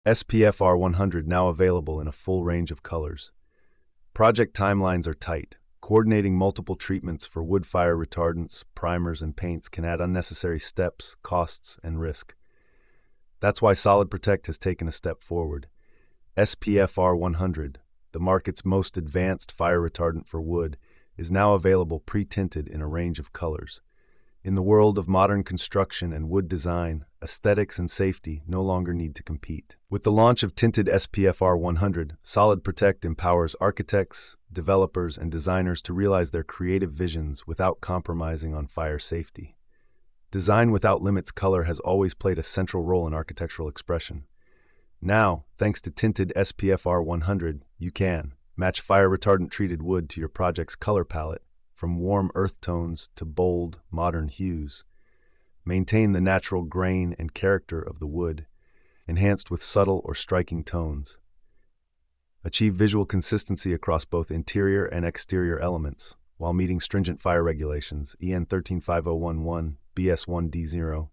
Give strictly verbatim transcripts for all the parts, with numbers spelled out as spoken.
S P F R one hundred now available in a full range of colors. Project timelines are tight. Coordinating multiple treatments for wood fire retardants, primers, and paints can add unnecessary steps, costs, and risk. That's why Solid Protect has taken a step forward. S P F R one hundred, the market's most advanced fire retardant for wood, is now available pre-tinted in a range of colors. In the world of modern construction and wood design, aesthetics and safety no longer need to compete. With the launch of tinted S P F R one hundred, Solid Protect empowers architects, developers, and designers to realize their creative visions without compromising on fire safety. Design without limits color has always played a central role in architectural expression. Now, thanks to tinted S P F R one hundred, you can match fire-retardant treated wood to your project's color palette, from warm earth tones to bold, modern hues. Maintain the natural grain and character of the wood, enhanced with subtle or striking tones. Achieve visual consistency across both interior and exterior elements, while meeting stringent fire regulations, E N one three five zero one one, B S one D zero.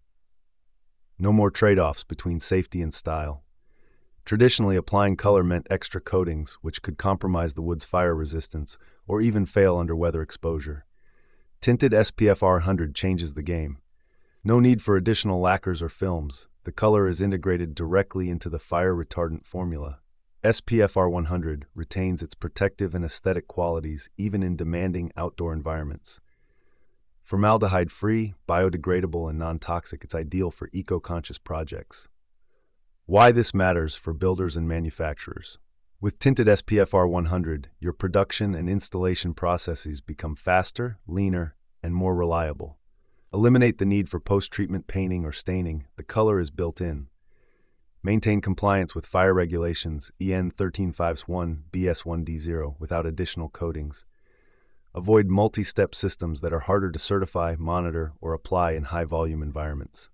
No more trade-offs between safety and style. Traditionally, applying color meant extra coatings, which could compromise the wood's fire resistance or even fail under weather exposure. Tinted S P F R one hundred changes the game. No need for additional lacquers or films. The color is integrated directly into the fire retardant formula. S P F R one hundred retains its protective and aesthetic qualities even in demanding outdoor environments. Formaldehyde-free, biodegradable, and non-toxic, it's ideal for eco-conscious projects. Why this matters for builders and manufacturers. With tinted S P F R one hundred, your production and installation processes become faster, leaner, and more reliable. Eliminate the need for post-treatment painting or staining. The color is built in. Maintain compliance with fire regulations E N one three five one, B S one D zero without additional coatings. Avoid multi-step systems that are harder to certify, monitor, or apply in high-volume environments.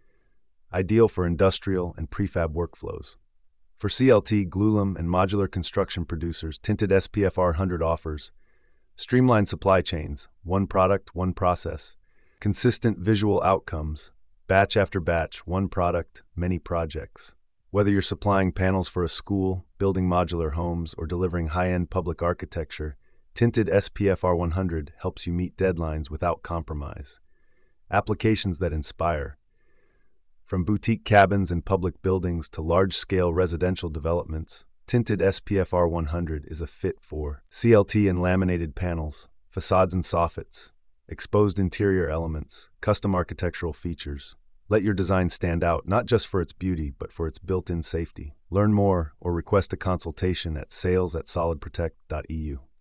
Ideal for industrial and prefab workflows. For C L T, glulam, and modular construction producers, tinted S P F R one hundred offers streamlined supply chains, one product, one process, consistent visual outcomes, batch after batch, one product, many projects. Whether you're supplying panels for a school, building modular homes, or delivering high-end public architecture, tinted S P F R one hundred helps you meet deadlines without compromise. Applications that inspire. From boutique cabins and public buildings to large-scale residential developments, tinted S P F R one hundred is a fit for C L T and laminated panels, facades and soffits, exposed interior elements, custom architectural features. Let your design stand out not just for its beauty, but for its built-in safety. Learn more or request a consultation at sales at solid protect dot E U.